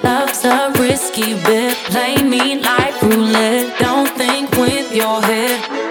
Love's a risky bet. Play me like roulette. Don't think with your head.